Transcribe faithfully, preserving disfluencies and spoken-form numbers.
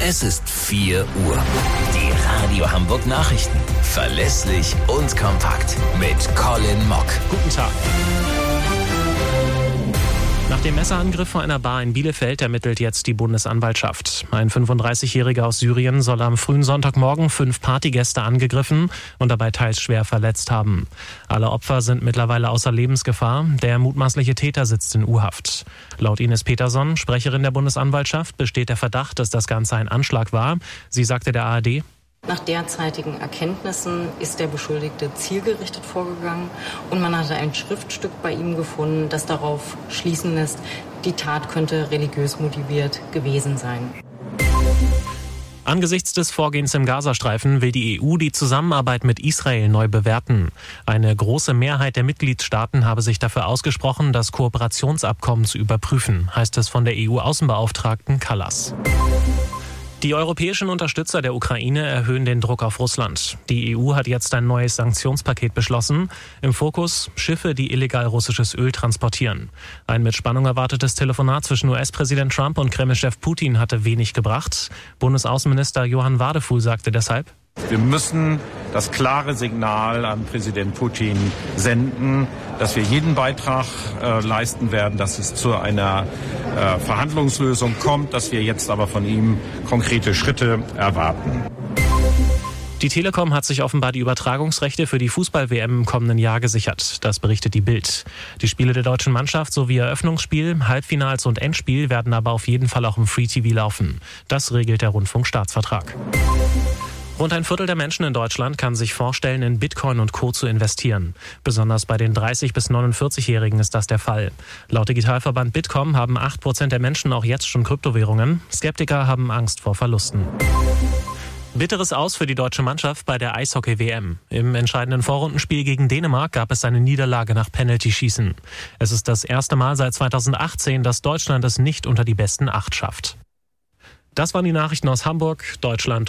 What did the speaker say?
Es ist vier Uhr. Die Radio Hamburg Nachrichten. Verlässlich und kompakt. Mit Colin Mock. Guten Tag. Nach dem Messerangriff vor einer Bar in Bielefeld ermittelt jetzt die Bundesanwaltschaft. Ein fünfunddreißigjähriger aus Syrien soll am frühen Sonntagmorgen fünf Partygäste angegriffen und dabei teils schwer verletzt haben. Alle Opfer sind mittlerweile außer Lebensgefahr. Der mutmaßliche Täter sitzt in U-Haft. Laut Ines Peterson, Sprecherin der Bundesanwaltschaft, besteht der Verdacht, dass das Ganze ein Anschlag war. Sie sagte der A R D: Nach derzeitigen Erkenntnissen ist der Beschuldigte zielgerichtet vorgegangen und man hatte ein Schriftstück bei ihm gefunden, das darauf schließen lässt, die Tat könnte religiös motiviert gewesen sein. Angesichts des Vorgehens im Gazastreifen will die E U die Zusammenarbeit mit Israel neu bewerten. Eine große Mehrheit der Mitgliedstaaten habe sich dafür ausgesprochen, das Kooperationsabkommen zu überprüfen, heißt es von der E U-Außenbeauftragten Kallas. Die europäischen Unterstützer der Ukraine erhöhen den Druck auf Russland. Die E U hat jetzt ein neues Sanktionspaket beschlossen. Im Fokus Schiffe, die illegal russisches Öl transportieren. Ein mit Spannung erwartetes Telefonat zwischen U S-Präsident Trump und Kreml-Chef Putin hatte wenig gebracht. Bundesaußenminister Johann Wadefuhl sagte deshalb: Wir müssen das klare Signal an Präsident Putin senden, dass wir jeden Beitrag äh, leisten werden, dass es zu einer äh, Verhandlungslösung kommt, dass wir jetzt aber von ihm konkrete Schritte erwarten. Die Telekom hat sich offenbar die Übertragungsrechte für die Fußball-W M im kommenden Jahr gesichert. Das berichtet die Bild. Die Spiele der deutschen Mannschaft sowie Eröffnungsspiel, Halbfinals und Endspiel werden aber auf jeden Fall auch im Free-T V laufen. Das regelt der Rundfunkstaatsvertrag. Rund ein Viertel der Menschen in Deutschland kann sich vorstellen, in Bitcoin und Co. zu investieren. Besonders bei den dreißig- bis neunundvierzigjährigen ist das der Fall. Laut Digitalverband Bitkom haben acht Prozent der Menschen auch jetzt schon Kryptowährungen. Skeptiker haben Angst vor Verlusten. Bitteres Aus für die deutsche Mannschaft bei der Eishockey-W M. Im entscheidenden Vorrundenspiel gegen Dänemark gab es eine Niederlage nach Penalty-Schießen. Es ist das erste Mal seit zweitausendachtzehn, dass Deutschland es nicht unter die besten acht schafft. Das waren die Nachrichten aus Hamburg, Deutschland